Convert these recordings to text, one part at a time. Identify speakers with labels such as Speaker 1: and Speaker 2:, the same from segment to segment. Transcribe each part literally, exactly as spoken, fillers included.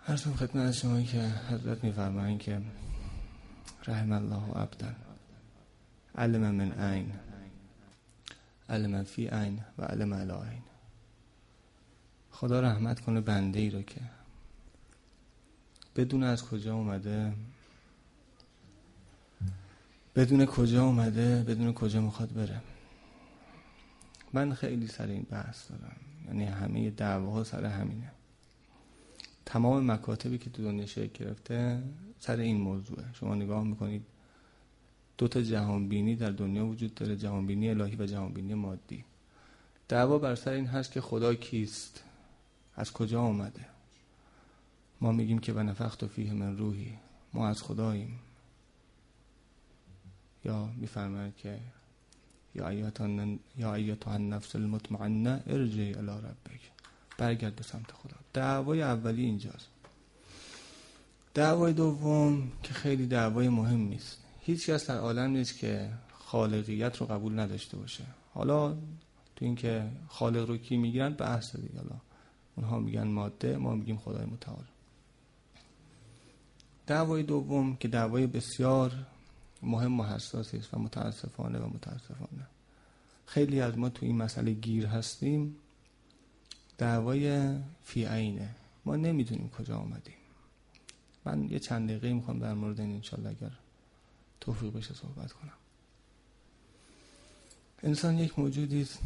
Speaker 1: عرض خدمت شما که حضرت می‌فرمایند که رحم الله عبدا علم من عین علم فی عین و علم علی عین. خدا رحمت کنه بنده ای رو که بدون از کجا اومده، بدون کجا اومده، بدون کجا میخواد بره. من خیلی سر این بحث دارم، یعنی همه دعواها سر همینه. تمام مکاتبی که تو دنیا شکل گرفته سر این موضوعه. شما نگاه میکنید دو تا جهانبینی در دنیا وجود داره، جهانبینی الهی و جهانبینی مادی. دعوا بر سر این هست که خدا کیست، از کجا اومده. ما میگیم که ونفخت فیه من روحی، ما از خداییم. یا میفرماید که یا ایتها النفس المطمئنه ارجعی الی ربک، برگرد به سمت خدا. دعوای اولی اینجاست. دعوای دوم که خیلی دعوای مهمی است. هیچ کس در عالم نیست که خالقیت رو قبول نداشته باشه. حالا تو این که خالق رو کی میگیرن بحث دیگه. حالا اونها میگن ماده، ما میگیم خدای متعال. دعوای دوم که دعوای بسیار مهم و حساسی است و متاسفانه و متاسفانه خیلی از ما تو این مسئله گیر هستیم، دعوای فی عینه. ما نمیدونیم کجا آمدیم. من یه چند دقیقه میخوام در مورد این انشالله اگر توفیق بشه صحبت کنم. انسان یک موجودی است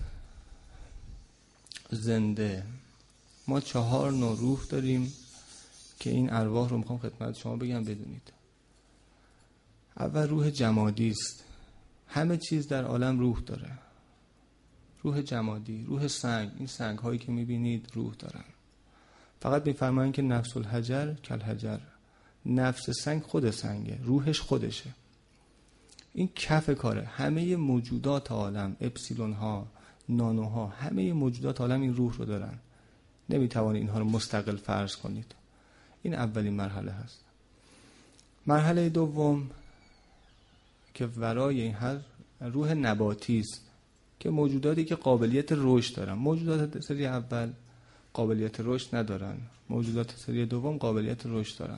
Speaker 1: زنده. ما چهار نوع روح داریم که این ارواح رو میخوام خدمت شما بگم بدونید. اول روح جمادی است. همه چیز در عالم روح داره. روح جمادی، روح سنگ. این سنگ هایی که میبینید روح دارن. فقط میفرمایند که نفس الحجر کالحجر، نفس سنگ خود سنگه، روحش خودشه. این کف کاره. همه موجودات عالم، اپسیلون ها، نانو ها، همه موجودات عالم این روح رو دارن. نمیتوانید اینها رو مستقل فرض کنید. این اولین مرحله هست. مرحله دوم که ورای این هست روح نباتی است که موجوداتی که قابلیت رشد دارن. موجودات سری اول قابلیت رشد ندارن، موجودات سری دوم قابلیت رشد دارن.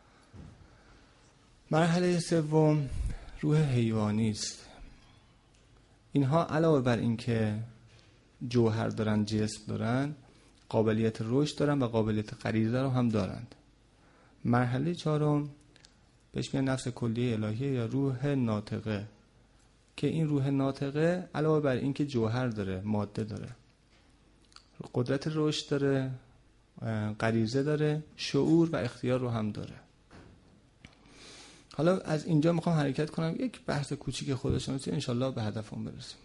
Speaker 1: مرحله سوم روح حیوانی است. اینها علاوه بر این که جوهر دارن، جسم دارن، قابلیت رشد دارن و قابلیت غریزه رو هم دارند. مرحله چهارم بهش میگن نفس کلیه الهیه یا روح ناطقه که این روح ناطقه علاوه بر این که جوهر داره، ماده داره، قدرت رشد داره، غریزه داره، شعور و اختیار رو هم داره. حالا از اینجا میخوام حرکت کنم یک بحث کوچیک خودشناسی، انشالله به هدفمون برسیم.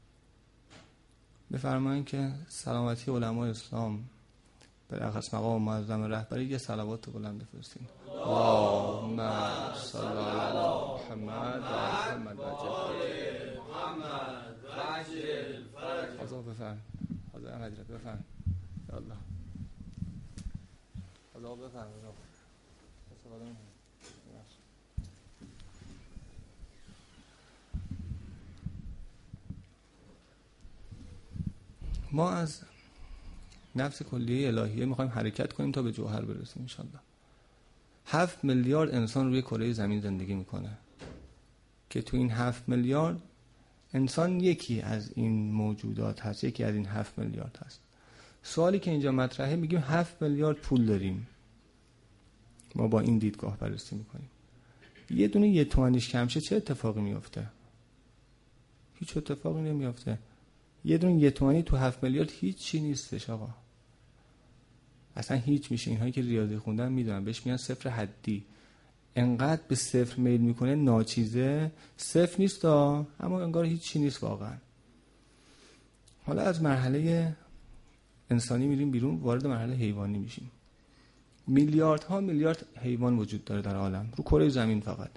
Speaker 1: بفرمایید که سلامتی علمای اسلام به رأس مقام معظم رهبری یه صلوات بلند بفرستین. اللهم صل علی محمد و محمد وجل محمد وجل فرج. حاضر بفرم. حاضر حضرت بفرم. یا الله. حاضر بفرم. ما از نفس کلیه الهیه میخوایم حرکت کنیم تا به جوهر برسیم انشالله. هفت میلیارد انسان روی کره زمین زندگی میکنه که تو این هفت میلیارد انسان یکی از این موجودات هست، یکی از این هفت میلیارد هست. سوالی که اینجا مطرحه، میگیم هفت میلیارد پول داریم، ما با این دیدگاه بررسی میکنیم. یه دونه یه تومنیش کم شه چه اتفاقی میفته؟ هیچ اتفاقی نمیفته. یه دونه یه تومانی تو هفت میلیارد هیچ چی نیستش آقا، اصلا هیچ میشه. اینهایی که ریاضی خوندن میدونن، بهش میگن صفر حدی. انقدر به صفر میل میکنه، ناچیزه، صفر نیست ها، اما انگار هیچ چی نیست واقعا. حالا از مرحله انسانی میریم بیرون، وارد مرحله حیوانی میشیم. میلیاردها میلیارد حیوان وجود داره در عالم، رو کره زمین فقط.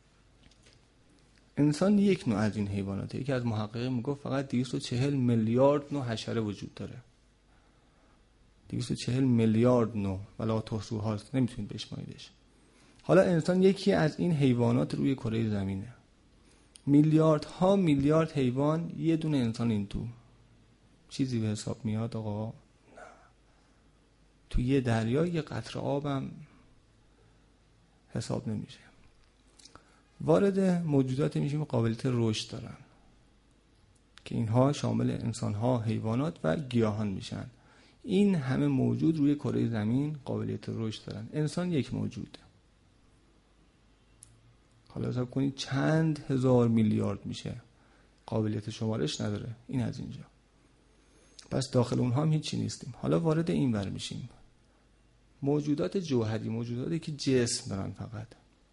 Speaker 1: انسان یک نوع از این حیواناته. یکی از محققین میگفت فقط دویست و چهل میلیارد نوع حشره وجود داره. دویست و چهل میلیارد نوع، ولا تحصوهاست، نمیتونید بشماییدش. حالا انسان یکی از این حیوانات روی کره زمینه. میلیاردها میلیارد حیوان، یه دونه انسان این تو. چیزی به حساب میاد آقا؟ نه. تو یه دریا یه قطره آبم حساب نمیشه. وارد موجودات میشیم قابلیت رشد دارن که اینها شامل انسان‌ها، حیوانات و گیاهان میشن. این همه موجود روی کره زمین قابلیت رشد دارن. انسان یک موجوده. حالا حساب کنید چند هزار میلیارد میشه، قابلیت شمارش نداره. این از اینجا. پس داخل اونها هم هیچی نیستیم. حالا وارد این ور میشیم. موجودات جوهری، موجوداتی که جسم دارن فقط.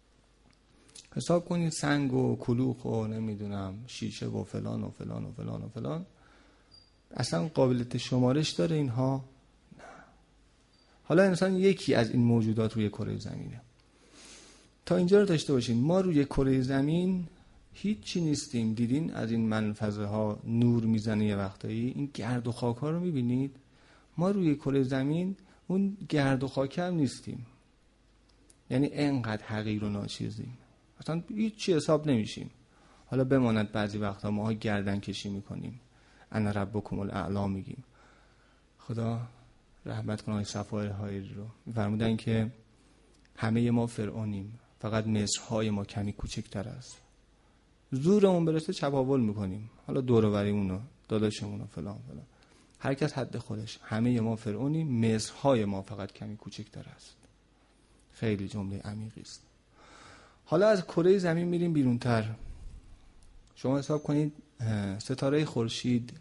Speaker 1: حساب کنید سنگ و کلوخ و نمیدونم شیشه و فلان و فلان و فلان و فلان، اصلا قابلیت شمارش داره اینها؟ نه. حالا انسان یکی از این موجودات روی کره زمینه. تا اینجا رو داشته باشین. ما روی کره زمین هیچی نیستیم. دیدین از این منفذه ها نور میزنه یه وقتایی، این گرد و خاک ها رو میبینید؟ ما روی کره زمین اون گرد و خاک هم نیستیم. یعنی انقدر حقیر و ناچیزیم، اصلا هیچی حساب نمیشیم. حالا بماند بعضی وقتا ماها گردن کشی میکنیم، انا ربکم الاعلی میگیم. خدا رحمت کنه آقای صفای حایری رو، فرمودن که همه ما فرعونیم، فقط مصرهای ما کمی کوچکتر است. زورمون برسه چپاول میکنیم، حالا دور و بریمونو داداشمونو فلان فلان، هر کس حد خودش. همه ما فرعونیم، مصرهای ما فقط کمی کوچکتر است. خیلی جمله عمیقی است. حالا از کره زمین میریم بیرونتر. شما حساب کنید ستاره خورشید،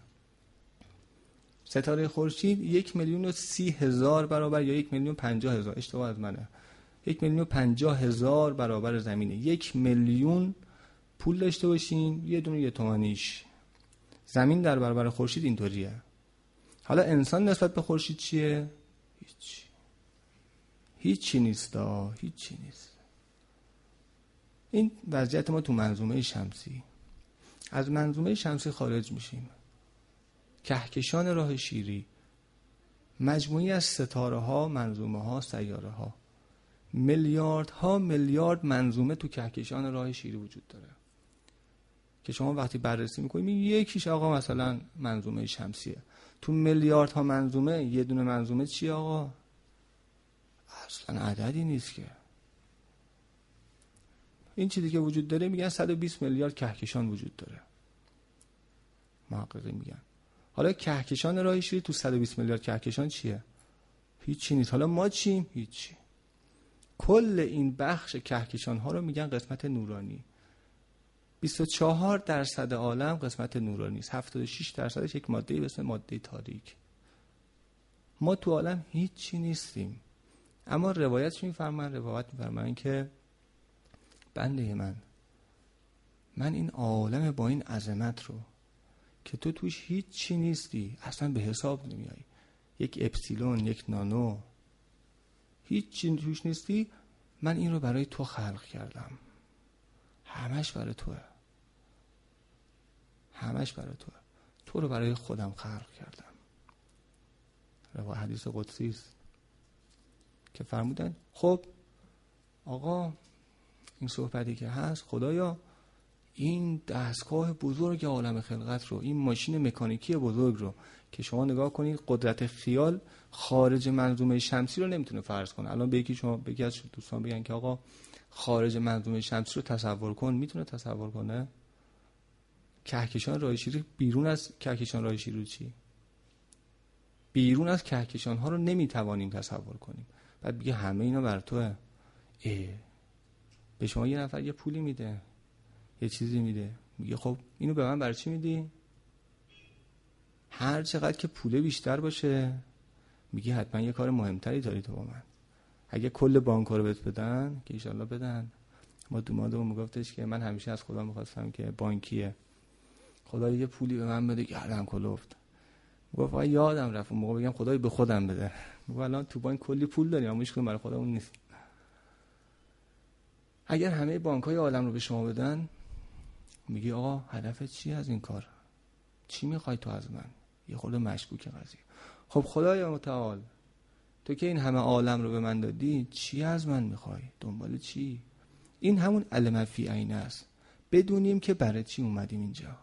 Speaker 1: ستاره خورشید یک میلیون و سی هزار برابر یا یک میلیون پنجاه هزار، اشتباه از منه، یک میلیون و پنجاه هزار برابر زمینه. یک میلیون پول داشته باشین، یه دونه یه تومانیش. زمین در برابر خورشید اینطوریه. حالا انسان نسبت به خورشید چیه؟ هیچ هیچی نیست. هیچی نیست. این وضعیت ما تو منظومه شمسی. از منظومه شمسی خارج میشیم. کهکشان راه شیری، مجموعی از ستاره ها، منظومه ها، سیاره ها، میلیارد ها میلیارد منظومه تو کهکشان راه شیری وجود داره که شما وقتی بررسی میکنید یکیش آقا مثلا منظومه شمسیه. تو میلیارد ها منظومه یه دونه منظومه چیه آقا؟ اصلا عددی نیست که. این چیزی که وجود داره میگن صد و بیست میلیارد کهکشان وجود داره، محققین میگن. حالا کهکشان راه شیری تو صد و بیست میلیارد کهکشان چیه؟ هیچی نیست. حالا ما چیم؟ هیچی. کل این بخش کهکشان ها رو میگن قسمت نورانی. بیست و چهار درصد عالم قسمت نورانی است، هفتاد و شش درصدش یک ماده به اسم ماده تاریک. ما تو عالم هیچی نیستیم. اما روایت میفرمان، روایت میفرمان که بنده من من این عالم با این عظمت رو که تو توش هیچی نیستی، اصلا به حساب نمیایی، یک اپسیلون، یک نانو، هیچی توش نیستی، من این رو برای تو خلق کردم. همش برای توه. همش برای توه. تو رو برای خودم خلق کردم. روای حدیث قدسی است که فرمودن خب آقا این صحبتی که هست، خدایا این دستگاه بزرگ عالم خلقت رو، این ماشین مکانیکی بزرگ رو که شما نگاه کنید قدرت خیال خارج منظومه شمسی رو نمیتونه فرض کنه. الان به یکی شما بگید از دوستان بگن که آقا خارج منظومه شمسی رو تصور کن، میتونه تصور کنه؟ کهکشان راه شیری بیرون از کهکشان راه شیری چی؟ بیرون از کهکشان ها رو نمیتوانیم تصور کنیم. بعد بگه همه اینا بر توه. اه به شما یه نفر یه پولی میده، یه چیزی میده، میگه خب اینو به من برای چی میدی؟ هر چقدر که پوله بیشتر باشه میگه حتما یه کار مهمتری داری تو با من. اگه کل بانک‌ها رو بهت بدن که ان بدن. ما دومادو میگفتش که من همیشه از خدا میخواستم که بانکیه، خدا یه پولی به من بده، گردم کلفت. گفت آ یادم رفت اون موقع بگم خدای به خودم بده. میگه الان تو بانک کلی پول داریم اما هیچ کدوم برای خودمون نیست. اگر همه بانک‌های عالم رو به شما بدن، میگی آقا هدفت چی از این کار؟ چی میخوای تو از من؟ یه خورده مشکوک قضیه. خب خدای متعال تو که این همه عالم رو به من دادی، چی از من میخوای؟ دنبال چی؟ این همون علم فی عین است. بدونیم که برای چی اومدیم اینجا.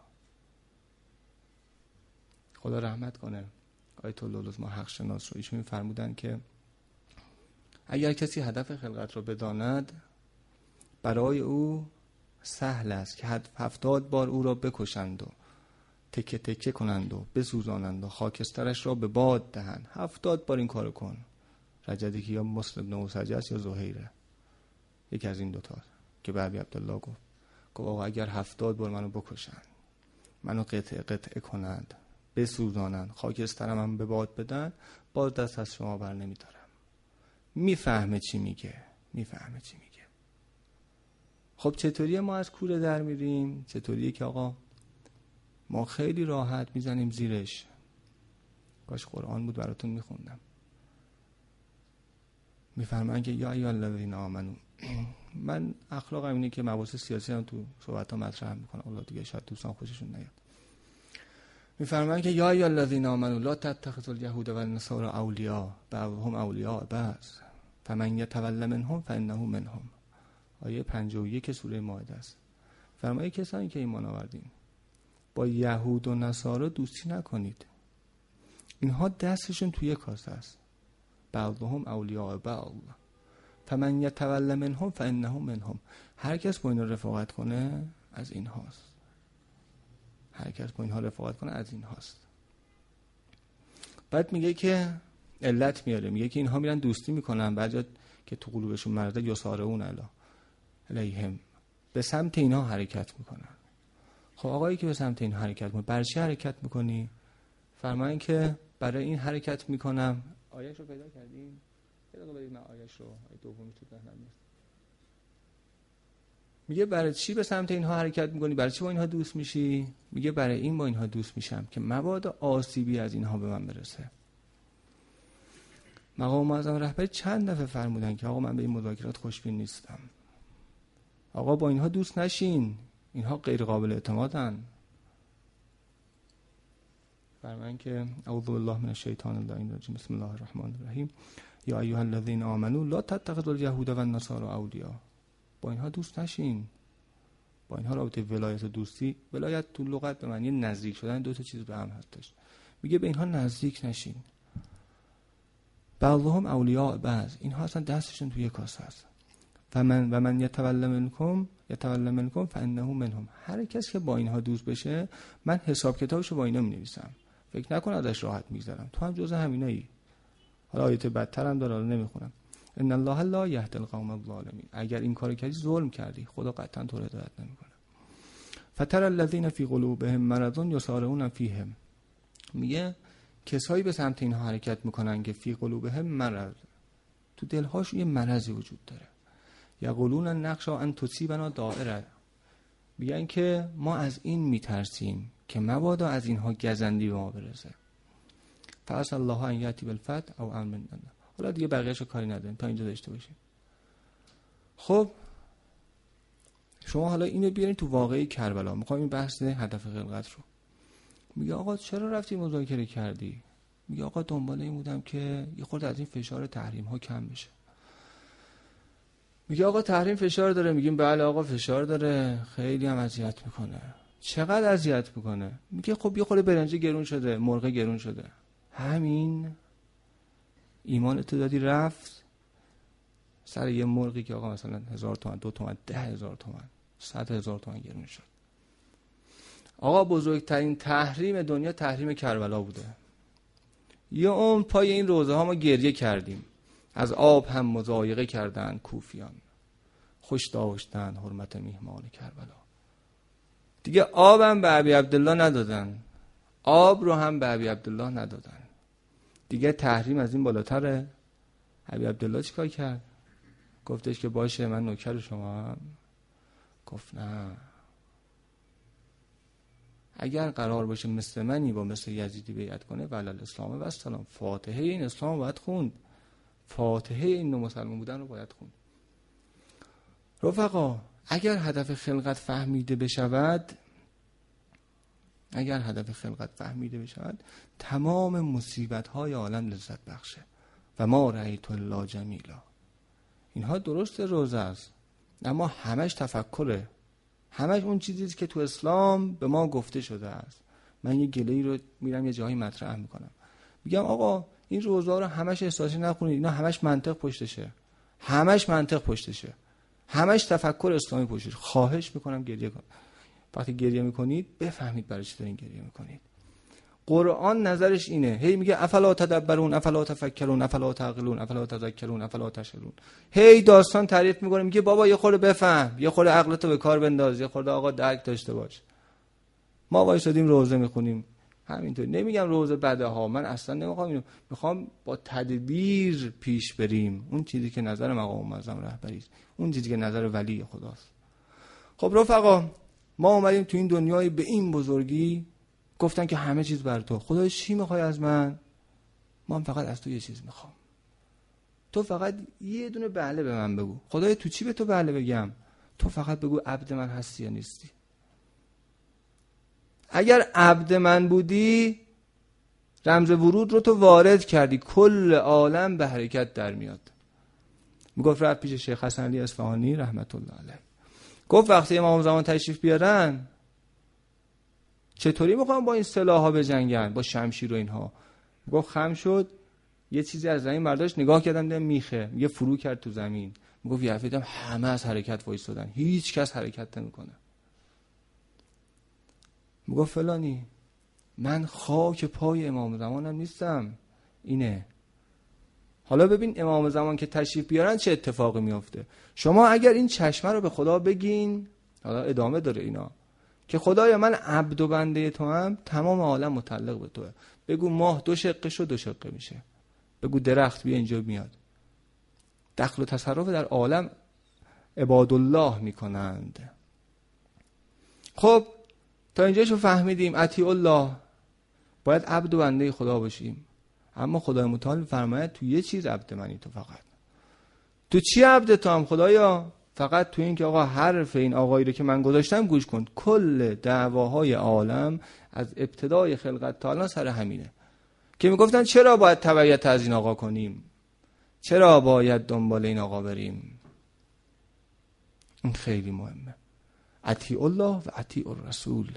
Speaker 1: خدا رحمت کنه آیت الله العظمی حق شناس رو، ایشون فرمودن که اگر کسی هدف خلقت رو بداند برای او سهل است که هفتاد بار او را بکشند و تکه تکه کنند و بسوزانند و خاکسترش را به باد دهند. هفتاد بار این کارو کن. رجدی که یا مسلم بن اوسجه است یا زهیره، یکی از این دوتا که به ابی عبدالله گفت گفت آقا اگر هفتاد بار منو بکشند، منو قطعه قطعه کنند، بسوزانند، خاکسترم هم به باد بدن، باز دست از شما بر نمیدارم. میفهمه چی میگه، میفهمه چی میگه. خب چطوریه ما از کوره در میریم؟ چطوریه که آقا ما خیلی راحت میزنیم زیرش؟ کاش قرآن بود براتون میخوندم. میفرمان که یا ایها الذین آمنو، من اخلاقم اینه که مباحث سیاسی هم تو صحبت‌ها مطرح میکنم، اون دیگه شاید دوستان خوششون نیاد. میفرمان که یا ایها الذین آمنو لا تتخذوا الیهود والنصارى اولیاء بعضهم اولیاء بعض فمن یتول منهم فانه منهم. آیه پنجاه و یک سوره مائده است. فرمایه کسانی که ایمان آوردین با یهود و نصارا دوستی نکنید، اینها دستشون توی کاسه است. بعضهم اولیاء بعض فمن یتول منهم فانه منهم. هر کس با اینا رفاقت کنه از این هاست. هر کس با اینها رفاقت کنه از این هاست. بعد میگه که علت میاره، میگه که اینها میرن دوستی میکنن، بعد که تو قلوبشون مرده یسارعون الی الیهم، به سمت اینها حرکت میکنن. خب آقایی که به سمت این حرکت میکنه، برای چی حرکت میکنی؟ فرمایین که برای این حرکت میکنم. آیه‌اش رو پیدا کردیم؟ یه دقیقه برید من آیه‌اش رو، آیه دومی تو ذهنم نیست. میگه برای چی به سمت اینها حرکت میکنی؟ برای چی با اینها دوست میشی؟ میگه برای این با اینها دوست میشم که مبادا آسیبی از اینها به من برسه. مقام معظم رهبری چند دفعه فرمودن که آقا من به این مذاکرات خوشبین نیستم. آقا با اینها دوست نشین، اینها غیر قابل اعتمادن. فرمان که اعوذ بالله من الشیطان الرجیم بسم الله الرحمن الرحیم یا ایها الذین آمنو لا تتخذوا الیهود والنصارى اولیاء. با اینها دوست نشین. با اینها رابطه ولایت و دوستی، ولایت تو لغت به معنی نزدیک شدن دو تا چیز به هم هستش. میگه به اینها نزدیک نشین. بعضهم اولیاء بعض، اینها اصلا دستشون توی کاسه است. و من و من یتول منکم یتول منکم فانه منهم. هر کس که با اینها دوست بشه، من حساب کتابشو با اینا می‌نویسم. فکر نکن ازش راحت می‌گذرم. تو هم جزء همینایی. حالا آیت بدتر هم داره، نمیخونم. ان الله لا یهدی القوم الظالمین. اگر این کارو کردی ظلم کردی، خدا قطعا تو رو هدایت نمیکنه. فتر الذین فی قلوبهم مرض یسارعون فیهم. میگه کسایی به سمت اینها حرکت میکنن که فی قلوبهم مرض، تو دلهاش یه مرضی وجود داره. یقولون نخشى ان تصیبنا دائره. میگن که ما از این میترسیم که مبادا از اینها گزندی به ما برسه. فعسى الله ان یاتی بالفتح او امر من الله. حالا دیگه بقیه‌شو کاری نداریم، تا اینجا داشته باشیم. خب شما حالا اینو بیارین تو واقعه کربلا. میخوام این بحث هدف خلقت رو. میگه آقا چرا رفتی مذاکره کردی؟ میگه آقا دنبال این بودم که یه خورده از این فشار تحریم ها کم بشه. میگه آقا تحریم فشار داره. میگیم بله آقا فشار داره، خیلی هم اذیت میکنه. چقدر اذیت میکنه؟ میگه خب یه خورده برنج گرون شده، مرغ گرون شده، همین ایمان تو دادی رفت سر یه مرغی که آقا مثلا هزار تومن، دو تومن، ده هزار تومن، صد هزار تومن گرون شد. آقا بزرگترین تحریم دنیا تحریم کربلا بوده. یه عمر پای این روزه ها ما گریه کردیم. از آب هم مضایقه کردن کوفیان، خوش داشتن حرمت میهمان کربلا. دیگه آبم به ابی عبدالله ندادن، آب رو هم به ابی عبدالله ندادن. دیگه تحریم از این بالاتره. ابی عبدالله چیکار کرد؟ گفتش که باشه من نوکر شما هم. گفت نه، اگر قرار باشه مثل منی با مثل یزیدی بیعت کنه ولل الاسلام و السلام، فاتحه این اسلام رو باید خوند، فاتحه این نوع مسلمان بودن رو باید خوند. رفقا اگر هدف خلقت فهمیده بشود، اگر هدف خلقت فهمیده بشود، تمام مصیبت های عالم لذت بخشه. و ما رأیت الله جمیلا. اینها درست روزه است، اما همش تفکره، همش اون چیزیست که تو اسلام به ما گفته شده است. من یه گله‌ای رو میرم یه جایی مطرح میکنم، میگم آقا این روزه رو همش احساسی نخونید، اینا همش منطق پشتشه، همش منطق پشتشه. همش تفکر اسلامی پشتش. خواهش میکنم گریه کنید. وقتی گریه میکنید بفهمید برای چی دارین گریه میکنید. قرآن نظرش اینه، هی میگه افلا تدبرون، افلا تفکرون، افلا تعقلون، افلا تذکرون، افلا تشکرون. هی داستان تعریف میکنه، میگه بابا یه خورده بفهم، یه خورده عقلتو به کار بنداز، یه خورده آقا درک داشته باش. ما وایسادیم روزه میخونیم همینطور. نمیگم روزه بده ها، من اصلا نمیخوام اینو، میخوام با تدبیر پیش بریم. اون چیزی که نظر مقام معظم رهبری است، اون چیزی که نظر ولی خداست. خب رفقا، ما اومدیم تو این دنیای به این بزرگی، گفتن که همه چیز بر تو. خدای چی میخوای از من؟ من فقط از تو یه چیز میخوام. تو فقط یه دونه بله به من بگو. خدای تو چی به تو بله بگم؟ تو فقط بگو عبد من هستی یا نیستی. اگر عبد من بودی، رمز ورود رو تو وارد کردی، کل عالم به حرکت در میاد. میگفت رفت پیش شیخ حسن علی اصفهانی رحمت الله علیه، گفت وقتی امام زمان تشریف بیارن چطوری میخوام با این سلاح‌ها بجنگن، با شمشیر و اینها؟ گفت خم شد، یه چیزی از زمین برداشت، نگاه کردم دیدم میخه، یه فرو کرد تو زمین. میگفت یه دیدم همه از حرکت وایسادن، هیچ کس حرکت نمیکنه. میگفت فلانی، من خاک پای امام زمانم نیستم، اینه. حالا ببین امام زمان که تشریف بیارن چه اتفاقی میفته. شما اگر این چشمه رو به خدا بگین، حالا ادامه داره اینا، که خدایا من عبد و بنده تو هم، تمام عالم متعلق به توه. بگو ماه دو شقه شو، دو شقه میشه. بگو درخت بیا اینجا میاد. دخل و تصرف در عالم عباد الله میکنند. خب تا اینجاشو فهمیدیم اطیع الله، باید عبد و بنده خدا باشیم. اما خدای متعال فرماید تو یه چیز عبد منی تو. فقط تو چی عبد تو هم خدایا؟ فقط تو این که آقا حرف این آقایی رو که من گذاشتم گوش کن. کل دعواهای عالم از ابتدای خلقت تا الان سر همینه که میگفتن چرا باید تبعیت از این آقا کنیم، چرا باید دنبال این آقا بریم. این خیلی مهمه. اطیع الله و اطیع الرسول.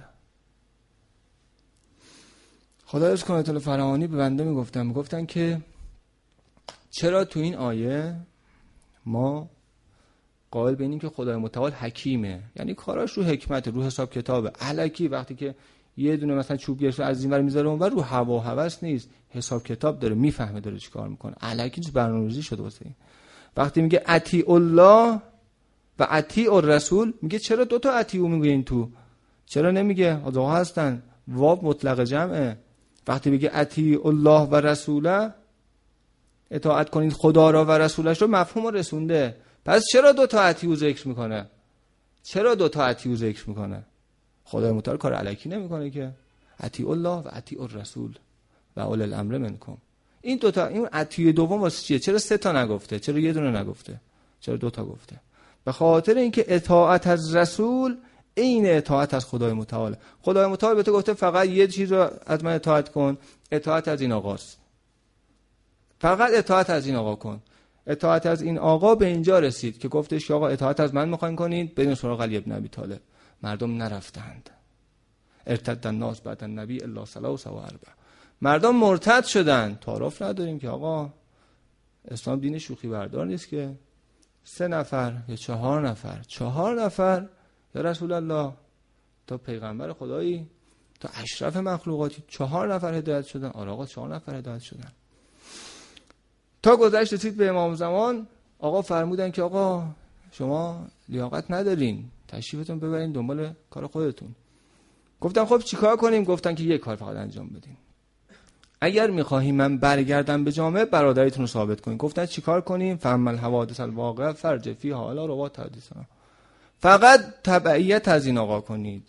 Speaker 1: خدای از کنه فرعانی به بنده میگفتن میگفتن که چرا تو این آیه ما قائل به اینیم که خدای متعال حکیمه، یعنی کاراش رو حکمت، رو حساب کتابه. الکی وقتی که یه دونه مثلا چوب گرفته از این ور میذاره اون ور، رو هوا و هوس نیست، حساب کتاب داره، میفهمه داره چیکار میکنه. الکی چیز برنامه‌ریزی شده واسه این. وقتی میگه اطیع الله و اطیع الرسول، میگه چرا دو تا اطیع میگه این تو؟ چرا نمیگه دو هستن؟ واو مطلق جمعه. وقتی میگه اطیع الله و رسوله، اطاعت کنید خدا را و رسولش رو، مفهوم رسونده. پس چرا دو تا اطیع ذکر میکنه؟ چرا دو تا اطیع ذکر میکنه؟ خدای متعال کار الکی نمیکنه که. اطیع الله و اطیع الرسول و اولی الامر منکم. این دو تا، این اطیع دوم واسه چیه؟ چرا سه تا نگفته؟ چرا یه دونه نگفته؟ چرا دو تا گفته؟ به خاطر اینکه اطاعت از رسول این اطاعت از خدای متعال. خدای متعال به تو گفته فقط یه چیز رو از من اطاعت کن، اطاعت از این آقاست. فقط اطاعت از این آقا کن. اطاعت از این آقا به اینجا رسید که گفتش که آقا اطاعت از من میخواین کنید، برین سراغ علی ابن ابی طالب. مردم نرفتند. ارتد الناس بعد النبی الا ثلاث و اربع. مردم مرتد شدن. تعارف نداریم که آقا اسلام دین شوخی بردار نیست که سه نفر یا چهار نفر چهار نفر یا رسول الله، تا پیغمبر خدایی، تا اشرف مخلوقاتی، چهار نفر هدایت شدن. آره آقا چهار نفر هدایت شدن. تا گذشت رسید به امام زمان، آقا فرمودن که آقا شما لیاقت ندارین، تشریفتون ببرین دنبال کار خودتون. گفتن خب چیکار کنیم؟ گفتن که یک کار فقط انجام بدین. اگر میخواهیم من برگردم به جامعه، برادریتون رو ثابت کنین. گفتن چیکار کنیم؟ فهم الحوادث الواقعه فرج فی حالا روات حدیثنا. فقط تبعیت از این آقا کنید.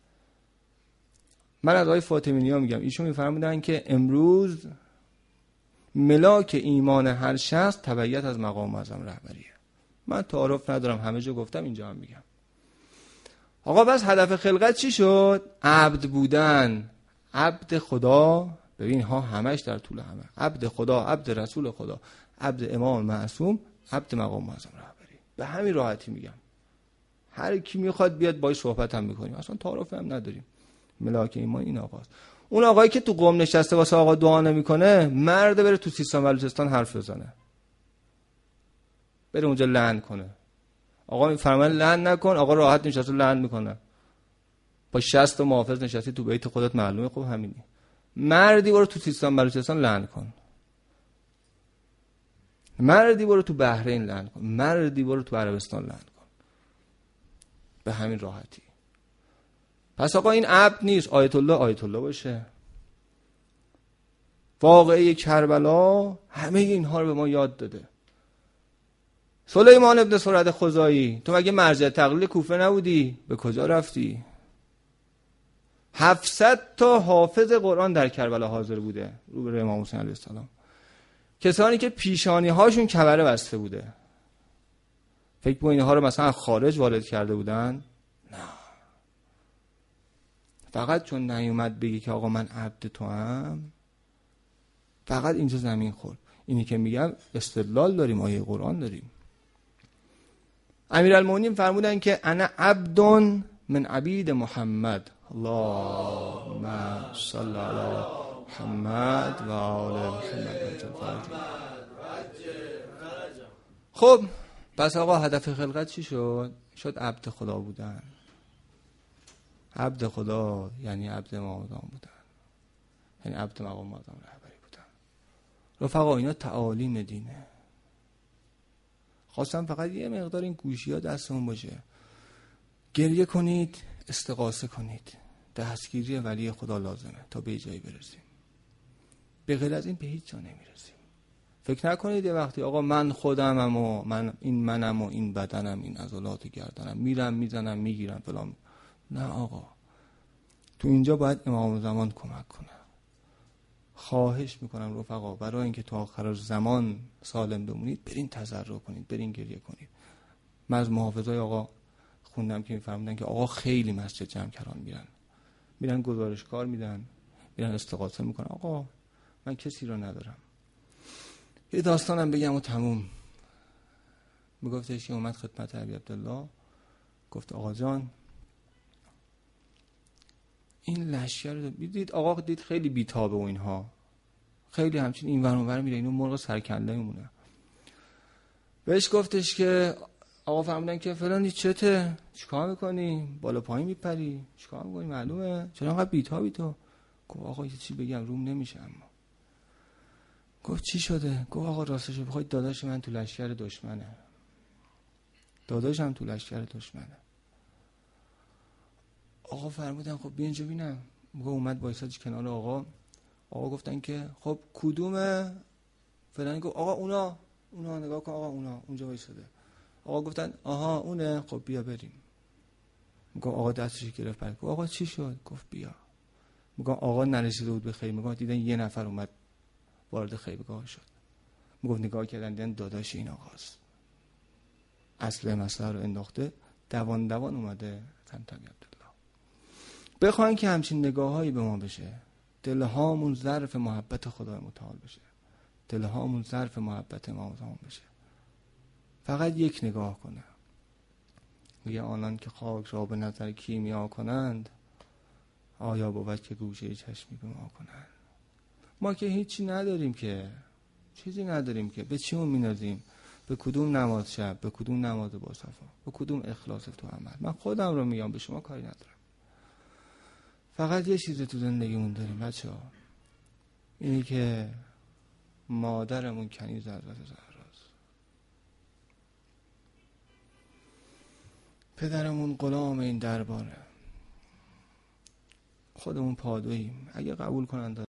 Speaker 1: من از آقای فاطمی نیا میگم، ایشون میفرمودن که امروز ملاک ایمان هر شخص تبعیت از مقام معظم رهبریه. من تعارف ندارم، همه جا گفتم، اینجا هم میگم. آقا بس هدف خلقت چی شد؟ عبد بودن. عبد خدا. ببین ها همش در طول همه. عبد خدا، عبد رسول خدا، عبد امام معصوم، عبد مقام معظم رهبری. به همین راحتی میگم. هر کی میخواد بیاد باهاش صحبت هم میکنیم، اصلا تعارف هم نداریم. ملاک ایمان این آقاست. اون آقایی که تو قم نشسته واسه آقا دعا نمیکنه، مرد بره تو سیستان بلوچستان حرف بزنه، بره اونجا لعن کنه. آقا میفرمان لعن نکن، آقا راحت نشسته لعن میکنه. با شصت تا محافظ نشستی تو بیت خودت، معلومه خب همینی. مردی برو تو سیستان بلوچستان لعن کن، مردی برو تو بحرین لعن کن، مردی برو تو عربستان لعن کن، به همین راحتی. پس آقا این عبد نیست، آیت الله آیت الله باشه. واقعه کربلا همه اینها رو به ما یاد داده. سلیمان ابن سرد خزاعی، تو مگه مرجع تقلید کوفه نبودی؟ به کجا رفتی؟ هفتصد تا حافظ قرآن در کربلا حاضر بوده روبروی امام حسین علیه السلام، کسانی که پیشانی هاشون کمره بسته بوده. فکر کنید اینها رو مثلا خارج وارد کرده بودن؟ نه، فقط چون نیومد بگی که آقا من عبد تو هم، فقط اینجا زمین خورد. اینی که میگم استدلال داریم، آیه قرآن داریم. امیرالمومنین فرمودن که انا عبد من عبید محمد، اللهم صل علی محمد و آل محمد. خب پس آقا هدف خلقت چی شد؟ شد عبد خدا بودن. عبد خدا یعنی عبد امام اعظم بودن، یعنی عبد مقام اعظم رهبری بودن. رفقا اینا تعالیم دینه. خواستم فقط یه مقدار این گوشی ها دستمون باشه، گریه کنید، استغاثه کنید، دستگیری ولی خدا لازمه تا به جایی برسیم. به غیر از این به هیچ جا نمیرسیم. فکر نکنید یه وقتی آقا من خودمم و من این منم و این بدنم، این عضلات گردنم، میرم میزنم میگیرم فلان. نه آقا، تو اینجا باید امام زمان کمک کنه. خواهش میکنم رفقا برای اینکه تا آخر زمان سالم بمونید، برین تضرع کنید، برین گریه کنید. من از محافظای آقا خوندم که میفرمودن که آقا خیلی مسجد جمع کران میرن، میرن گزارشکار میدن، میرن استغاثه میکنن. آقا من کسی رو ندارم. یه داستانم بگم و تموم. میگفتش که اومد خدمت ابی عبدالله، گفت آقا جان این لشکر رو دیدید؟ آقا دید خیلی بیتابه و اینها، خیلی همچین این ور اون ور میره، اینو مرغ سرکنده میمونه. بهش گفتش که آقا فرمودن که فلانی چته؟ چیکار میکنی؟ بالا پایین میپری؟ چیکار میکنی؟ معلومه چرا انقدر بیتابی تو؟ گفت آقا یه چی بگم روم نمیشه. اما گفت چی شده؟ گفت آقا راستش بخوای داداش من تو لشکر دشمنه، داداشم تو لشکر دشمنه. آقا فرمودن خب بیا اینجا ببینم. موقع اومد وایساد کنار آقا. آقا گفتن که خب کدومه؟ فلان. گفت آقا اونا اونا نگاه کن، آقا اونا اونجا وایساده. آقا گفتن آها اونه، خب بیا بریم. میگم آقا دستش گرفت برد. گفت آقا چی شد؟ گفت بیا. میگم آقا نرسیده بود به خیمگاه، دیدن یه نفر اومد وارد خیمگاه شد. میگفت نگاه کردن دیدن داداش این آقاست، اصل مسئله رو انداخته، دوان دوان اومده تنتمی عبدالله. بخواین که همچین نگاهایی به ما بشه، دلهامون ظرف محبت خدای متعال بشه، دلهامون ظرف محبت امام زمان بشه. فقط یک نگاه کنه. میگه آنان که خاک را به نظر کیمیا کنند، آیا بود که گوشه چشمی به ما کنند. ما که هیچی نداریم، که چیزی نداریم، که به چی مینازیم؟ به کدوم نماز شب، به کدوم نماز با صفا، به کدوم اخلاص تو عمل. من خودم رو میگم، به شما کاری ندارم. فقط یه چیز تو زندگیمون داریم بچه ها، اینی که مادرمون کنیز حضرت زهراست، پدرمون غلام این درباره، خودمون پادوییم. اگه قبول کنند